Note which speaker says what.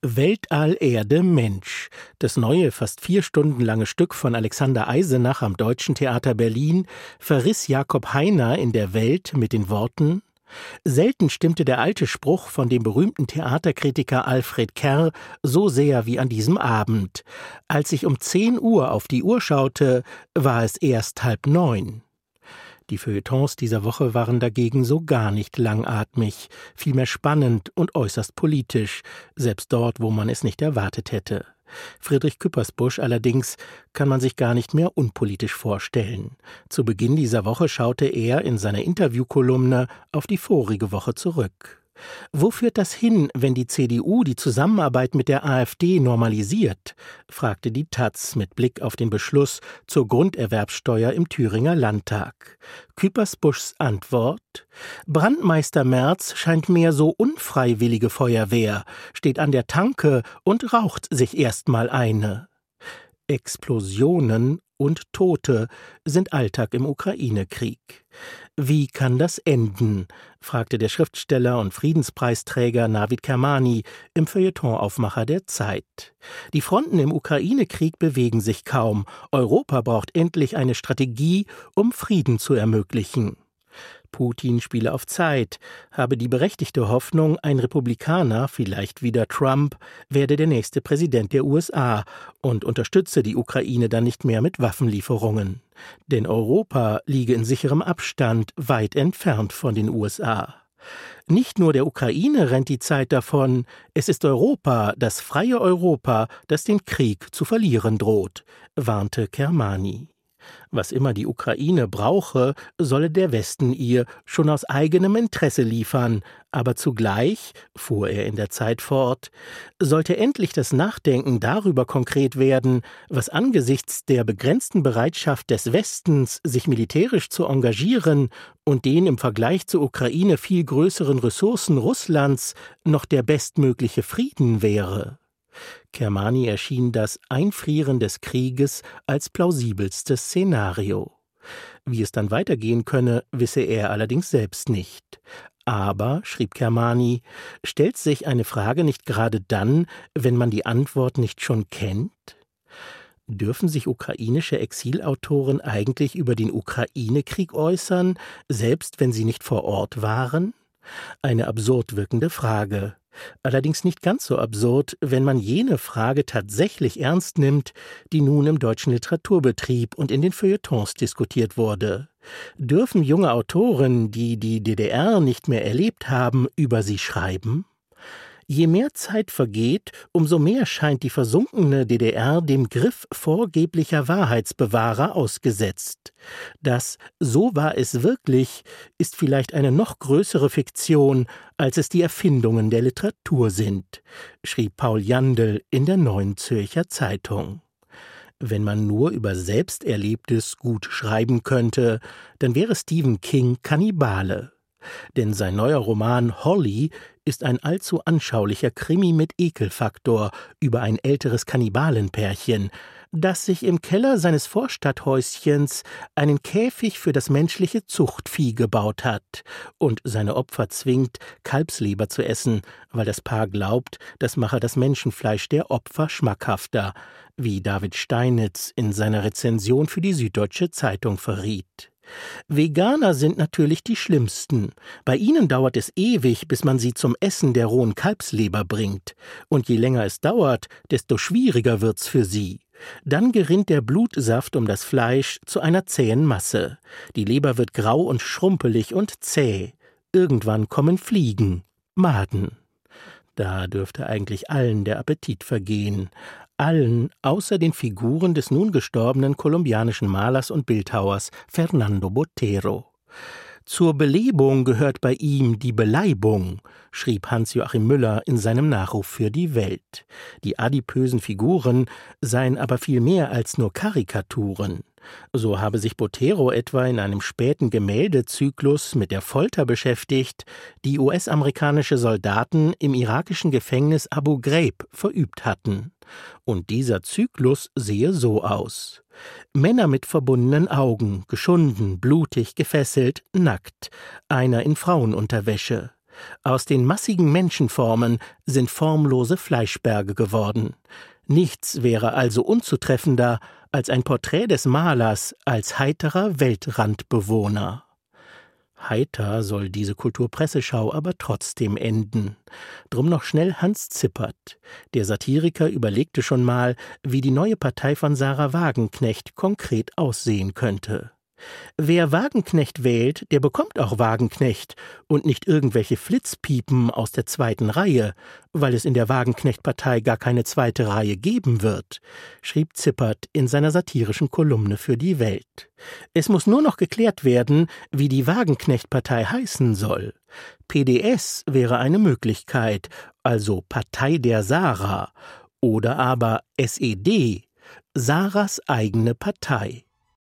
Speaker 1: Weltall, Erde, Mensch. Das neue, fast 4 Stunden lange Stück von Alexander Eisenach am Deutschen Theater Berlin verriss Jakob Heiner in der Welt mit den Worten: Selten stimmte der alte Spruch von dem berühmten Theaterkritiker Alfred Kerr so sehr wie an diesem Abend. Als ich um 10 Uhr auf die Uhr schaute, war es erst 8:30. Die Feuilletons dieser Woche waren dagegen so gar nicht langatmig, vielmehr spannend und äußerst politisch, selbst dort, wo man es nicht erwartet hätte. Friedrich Küppersbusch allerdings kann man sich gar nicht mehr unpolitisch vorstellen. Zu Beginn dieser Woche schaute er in seiner Interviewkolumne auf die vorige Woche zurück. Wo führt das hin, wenn die CDU die Zusammenarbeit mit der AfD normalisiert? Fragte die taz mit Blick auf den Beschluss zur Grunderwerbsteuer im Thüringer Landtag. Küppersbuschs Antwort: Brandmeister Merz scheint mehr so unfreiwillige Feuerwehr, steht an der Tanke und raucht sich erstmal eine. Explosionen und Tote sind Alltag im Ukraine-Krieg. Wie kann das enden? Fragte der Schriftsteller und Friedenspreisträger Navid Kermani im Feuilletonaufmacher der Zeit. Die Fronten im Ukraine-Krieg bewegen sich kaum. Europa braucht endlich eine Strategie, um Frieden zu ermöglichen. Putin spiele auf Zeit, habe die berechtigte Hoffnung, ein Republikaner, vielleicht wieder Trump, werde der nächste Präsident der USA und unterstütze die Ukraine dann nicht mehr mit Waffenlieferungen. Denn Europa liege in sicherem Abstand weit entfernt von den USA. Nicht nur der Ukraine rennt die Zeit davon, es ist Europa, das freie Europa, das den Krieg zu verlieren droht, warnte Kermani. Was immer die Ukraine brauche, solle der Westen ihr schon aus eigenem Interesse liefern, aber zugleich, fuhr er in der Zeit fort, sollte endlich das Nachdenken darüber konkret werden, was angesichts der begrenzten Bereitschaft des Westens, sich militärisch zu engagieren und den im Vergleich zur Ukraine viel größeren Ressourcen Russlands noch der bestmögliche Frieden wäre. Kermani erschien das Einfrieren des Krieges als plausibelstes Szenario. Wie es dann weitergehen könne, wisse er allerdings selbst nicht. Aber, schrieb Kermani, stellt sich eine Frage nicht gerade dann, wenn man die Antwort nicht schon kennt? Dürfen sich ukrainische Exilautoren eigentlich über den Ukraine-Krieg äußern, selbst wenn sie nicht vor Ort waren? Eine absurd wirkende Frage. Allerdings nicht ganz so absurd, wenn man jene Frage tatsächlich ernst nimmt, die nun im deutschen Literaturbetrieb und in den Feuilletons diskutiert wurde. Dürfen junge Autoren, die die DDR nicht mehr erlebt haben, über sie schreiben? Je mehr Zeit vergeht, umso mehr scheint die versunkene DDR dem Griff vorgeblicher Wahrheitsbewahrer ausgesetzt. Das »So war es wirklich« ist vielleicht eine noch größere Fiktion, als es die Erfindungen der Literatur sind, schrieb Paul Jandl in der Neuen Zürcher Zeitung. Wenn man nur über Selbsterlebtes gut schreiben könnte, dann wäre Stephen King Kannibale. Denn sein neuer Roman Holly ist ein allzu anschaulicher Krimi mit Ekelfaktor über ein älteres Kannibalenpärchen, das sich im Keller seines Vorstadthäuschens einen Käfig für das menschliche Zuchtvieh gebaut hat und seine Opfer zwingt, Kalbsleber zu essen, weil das Paar glaubt, das mache das Menschenfleisch der Opfer schmackhafter, wie David Steinitz in seiner Rezension für die Süddeutsche Zeitung verriet. Veganer sind natürlich die schlimmsten. Bei ihnen dauert es ewig, bis man sie zum Essen der rohen Kalbsleber bringt. Und je länger es dauert, desto schwieriger wird's für sie. Dann gerinnt der Blutsaft um das Fleisch zu einer zähen Masse. Die Leber wird grau und schrumpelig und zäh. Irgendwann kommen Fliegen, Maden. Da dürfte eigentlich allen der Appetit vergehen. Allen außer den Figuren des nun gestorbenen kolumbianischen Malers und Bildhauers Fernando Botero. Zur Belebung gehört bei ihm die Beleibung, schrieb Hans-Joachim Müller in seinem Nachruf für die Welt. Die adipösen Figuren seien aber viel mehr als nur Karikaturen. So habe sich Botero etwa in einem späten Gemäldezyklus mit der Folter beschäftigt, die US-amerikanische Soldaten im irakischen Gefängnis Abu Ghraib verübt hatten. Und dieser Zyklus sehe so aus: Männer mit verbundenen Augen, geschunden, blutig, gefesselt, nackt, einer in Frauenunterwäsche. Aus den massigen Menschenformen sind formlose Fleischberge geworden. Nichts wäre also unzutreffender als ein Porträt des Malers als heiterer Weltrandbewohner. Heiter soll diese Kulturpresseschau aber trotzdem enden. Drum noch schnell Hans Zippert. Der Satiriker überlegte schon mal, wie die neue Partei von Sarah Wagenknecht konkret aussehen könnte. Wer Wagenknecht wählt, der bekommt auch Wagenknecht und nicht irgendwelche Flitzpiepen aus der zweiten Reihe, weil es in der Wagenknecht-Partei gar keine zweite Reihe geben wird, schrieb Zippert in seiner satirischen Kolumne für die Welt. Es muss nur noch geklärt werden, wie die Wagenknecht-Partei heißen soll. PDS wäre eine Möglichkeit, also Partei der Sarah, oder aber SED, Sarahs eigene Partei.